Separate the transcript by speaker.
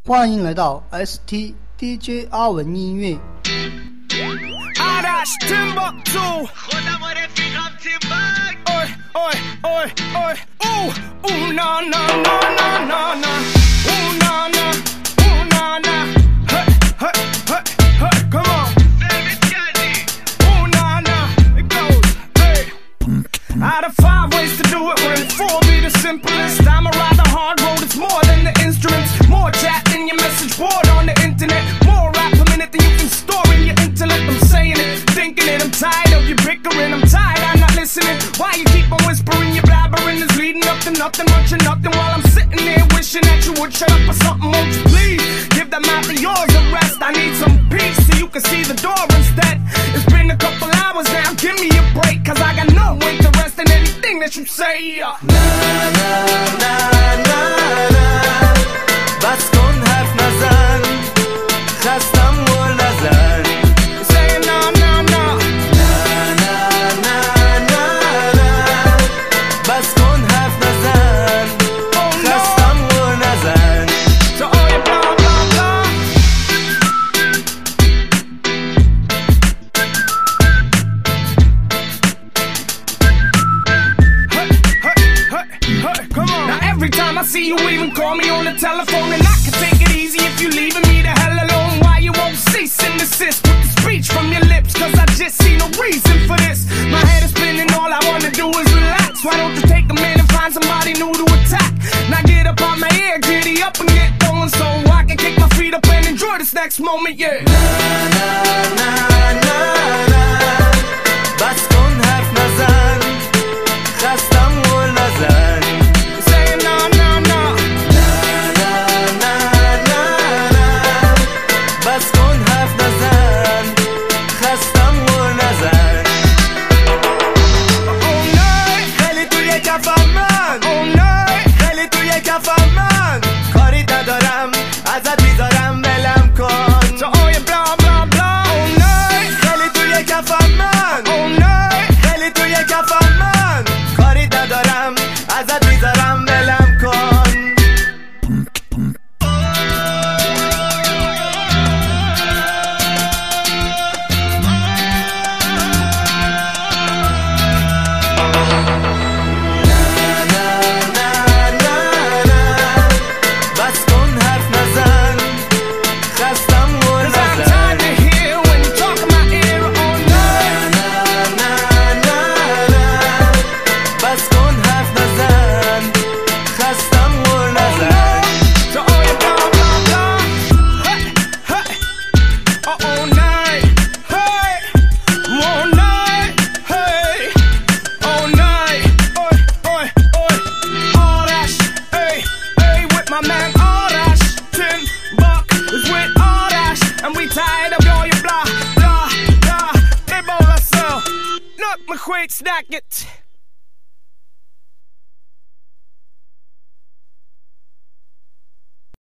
Speaker 1: 欢迎来到 ST DJ 阿文音乐。
Speaker 2: Arash Timbuktu
Speaker 3: خودم و رفیقم تیمبک
Speaker 2: Oi, oi, oi, oi Ooh, na, na, na, na, na, na Ooh, na, na, ooh, na, na Hey, hey, hey, hey, come on
Speaker 3: فهمت کردی
Speaker 2: Ooh, na, na, it goes, hey Out of 5 ways to do it, when 4 be the simplest I'ma ride the hard road, it's more than the instruments More chat than your message board on the internet More rap per minute than you can store in your intellect I'm saying it, thinking it, I'm tired of you bickering I'm tired, I'm not listening Why you keep on whispering, your blabbering is leading up to nothing Much of nothing while I'm sitting there wishing that you would shut up or something Won't you please, give that mouth of yours a rest I need some peace so you can see the door instead It's been a couple hours now, give me a break Cause I got no interest in anything that you say
Speaker 4: Na na na na na بس کن حرف نزن خستم گل نزن
Speaker 2: Say no, no, no
Speaker 4: Na na na na na بس کن حرف نزن
Speaker 2: Oh no
Speaker 4: خستم گل نزن
Speaker 2: So all your blah, blah, blah Hey, hey, hey, hey, come on Now every time I see you even call me on the telephone And I can take it easy if you leaving me the hell alone Why you won't cease and desist with the speech from your lips Cause I just see no reason for this My head is spinning, all I wanna do is relax Why don't you take a minute and find somebody new to attack Now get up on my ear, giddy up and get going So I can kick my feet up and enjoy this next moment, yeah
Speaker 4: Na na na na na بس کن حرف نزن خستم گل نزن
Speaker 2: Say no, no, no
Speaker 4: Na na na na na بس کن حرف نزن خستم گل نزن
Speaker 2: Oh no,
Speaker 4: خیلی توی کفم من
Speaker 2: oh no
Speaker 4: خیلی توی کفم من کاری ندارم ازت میذارم ولم کن
Speaker 2: So all your blah, blah, blah Oh no,
Speaker 4: خیلی توی کفم من
Speaker 2: oh no
Speaker 4: خیلی توی کفم من کاری ندارم ازت میذارم ولم کن بس کن حرف نزن خستم گل
Speaker 2: Cause I'm
Speaker 4: نزن
Speaker 2: tired to hear when you talk in my ear Oh no,
Speaker 4: بس کن حرف نزن خستم گل نزن
Speaker 2: so all your blah, blah, blah Hey, hey Oh night, hey Oh night, hey Oh night, oi, oi, oi Arash, hey, hey With my man Arash Timbuk is with Arash And we tired of all your blah, blah, blah They both are so Look, my quake snack it